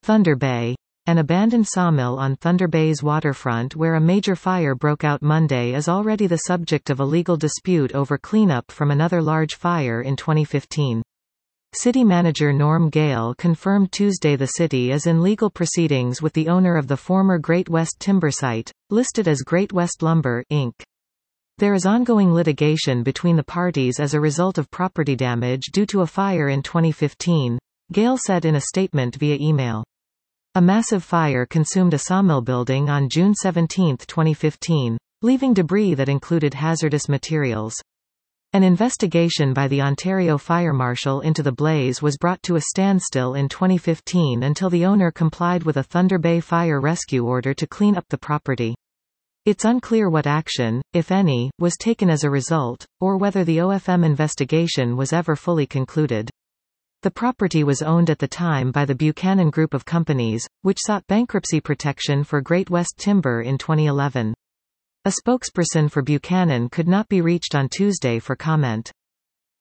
Thunder Bay. An abandoned sawmill on Thunder Bay's waterfront where a major fire broke out Monday is already the subject of a legal dispute over cleanup from another large fire in 2015. City manager Norm Gale confirmed Tuesday the city is in legal proceedings with the owner of the former Great West Timber site, listed as Great West Lumber, Inc. There is ongoing litigation between the parties as a result of property damage due to a fire in 2015, Gale said in a statement via email. A massive fire consumed a sawmill building on June 17, 2015, leaving debris that included hazardous materials. An investigation by the Ontario Fire Marshal into the blaze was brought to a standstill in 2015 until the owner complied with a Thunder Bay fire rescue order to clean up the property. It's unclear what action, if any, was taken as a result, or whether the OFM investigation was ever fully concluded. The property was owned at the time by the Buchanan Group of Companies, which sought bankruptcy protection for Great West Timber in 2011. A spokesperson for Buchanan could not be reached on Tuesday for comment.